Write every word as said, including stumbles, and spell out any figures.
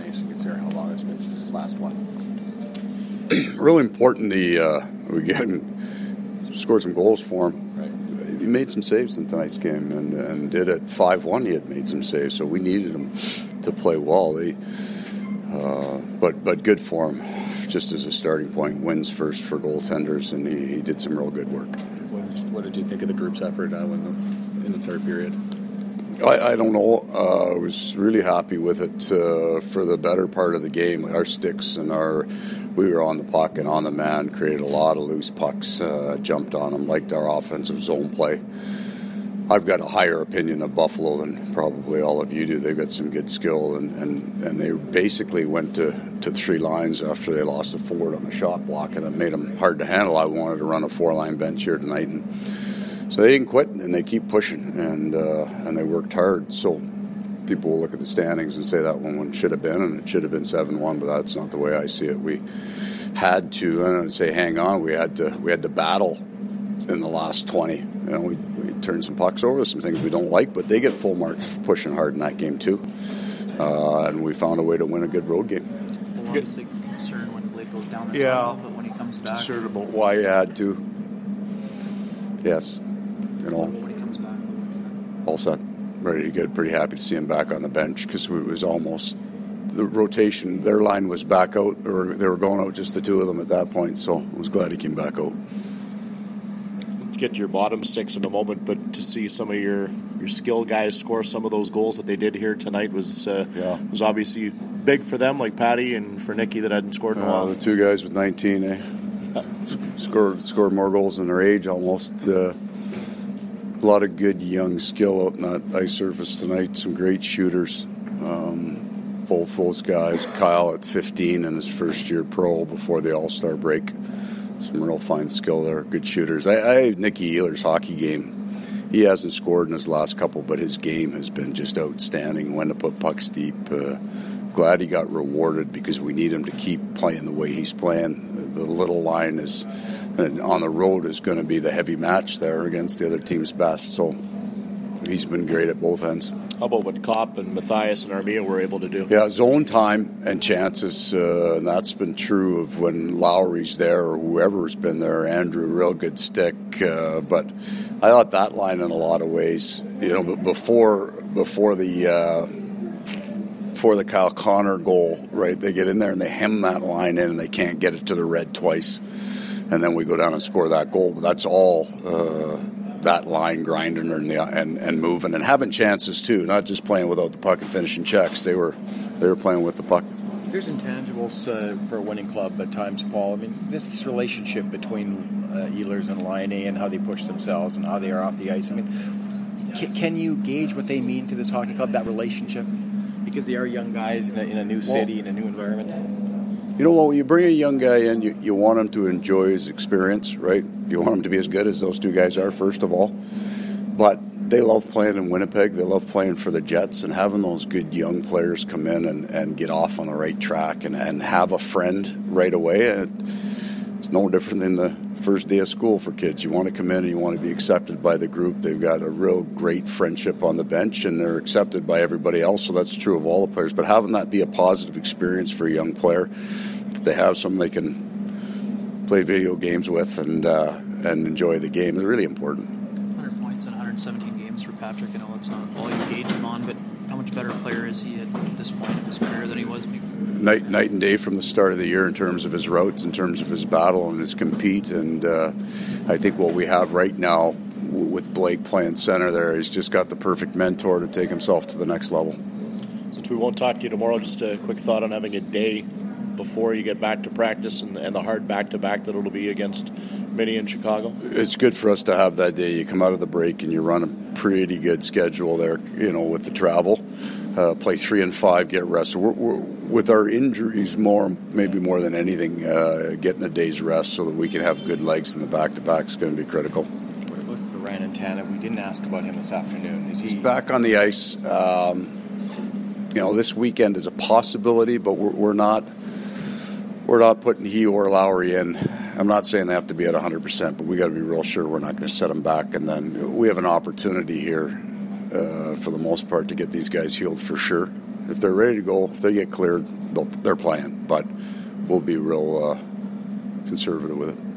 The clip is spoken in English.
ice, considering how long it's been since his last one. Really important. The uh, we get him, scored some goals for him. Right. He made some saves in tonight's game, and, and did it five one. He had made some saves, so we needed him to play well. They, uh, but but good for him, just as a starting point. Wins first for goaltenders, and he, he did some real good work. What did, you, what did you think of the group's effort uh, in, the, in the third period? I, I don't know. Uh, I was really happy with it uh, for the better part of the game. Our sticks and our, we were on the puck and on the man, created a lot of loose pucks, uh, jumped on them, liked our offensive zone play. I've got a higher opinion of Buffalo than probably all of you do. They've got some good skill, and, and, and they basically went to, to three lines after they lost the forward on the shot block, and it made them hard to handle. I wanted to run a four-line bench here tonight, and so they didn't quit, and they keep pushing, and uh, and they worked hard. So people will look at the standings and say that one should have been, and it should have been seven one, but that's not the way I see it. We had to, I don't say hang on, we had to we had to battle in the last twenty. You know, we, we turned some pucks over, some things we don't like, but they get full marks for pushing hard in that game too. Uh, and we found a way to win a good road game. Well, obviously concerned when Blake goes down the yeah. tunnel, but when he comes back, concerned about why you had to. Yes. You know, when he comes back, all set, ready to get. Pretty happy to see him back on the bench because it was almost the rotation. Their line was back out, or they were going out just the two of them at that point. So I was glad he came back out. Get to your bottom six in a moment, but to see some of your, your skill guys score some of those goals that they did here tonight was uh, yeah. was obviously big for them, like Patty, and for Nicky that hadn't scored in a uh, while. The two guys with nineteen, eh? Yeah. Scored scored more goals than their age almost. Uh, a lot of good young skill out in that ice surface tonight. Some great shooters. Um, both those guys. Kyle at fifteen in his first year pro before the All-Star break. Some real fine skill there. Good shooters. I, I Nicky Ehlers' hockey game. He hasn't scored in his last couple, but his game has been just outstanding. When to put pucks deep. Uh, glad he got rewarded because we need him to keep playing the way he's playing. The little line is on the road is going to be the heavy match there against the other team's best. So he's been great at both ends. How about what Kopp and Matthias and Armia were able to do? Yeah, zone time and chances, uh, and that's been true of when Lowry's there or whoever's been there. Andrew, real good stick, uh, but I thought that line in a lot of ways, you know, before before the uh, before the Kyle Connor goal, right? They get in there and they hem that line in, and they can't get it to the red twice, and then we go down and score that goal. But that's all. Uh, that line grinding and, the, and and moving and having chances too, not just playing without the puck and finishing checks. They were they were playing with the puck. There's intangibles uh, for a winning club at times, Paul. I mean, this, this relationship between uh, Ehlers and Laine and how they push themselves and how they are off the ice. I mean, can, can you gauge what they mean to this hockey club, that relationship? Because they are young guys in a, in a new city, well, in a new environment. You know, when you bring a young guy in, you, you want him to enjoy his experience, right? You want him to be as good as those two guys are, first of all. But they love playing in Winnipeg. They love playing for the Jets, and having those good young players come in and, and get off on the right track and, and have a friend right away. It's no different than the first day of school for kids. You want to come in and you want to be accepted by the group. They've got a real great friendship on the bench, and they're accepted by everybody else, so that's true of all the players. But having that be a positive experience for a young player, that they have someone they can play video games with and uh, and enjoy the game, is really important. one hundred points in one hundred seventeen games for Patrick. I know it's not all you gauge him on, but how much better a player is he at this point in his career than he was before? Night, night and day from the start of the year in terms of his routes, in terms of his battle and his compete. And uh, I think what we have right now w- with Blake playing center there, he's just got the perfect mentor to take himself to the next level. Since we won't talk to you tomorrow, just a quick thought on having a day before you get back to practice and, and the hard back-to-back that it'll be against Mini in Chicago? It's good for us to have that day. You come out of the break and you run a pretty good schedule there, you know, with the travel. Uh, play three and five, get rested. We're, we're, with our injuries, more maybe more than anything, uh, getting a day's rest so that we can have good legs in the back-to-back is going to be critical. What about Ryan Tanev? We didn't ask about him this afternoon. Is he He's back on the ice? Um, you know, this weekend is a possibility, but we're, we're not. We're not putting he or Lowry in. I'm not saying they have to be at one hundred percent, but we got to be real sure we're not going to set them back. And then we have an opportunity here, uh, for the most part, to get these guys healed for sure. if they're ready to go, if they get cleared, they'll, they're playing. But we'll be real uh, conservative with it.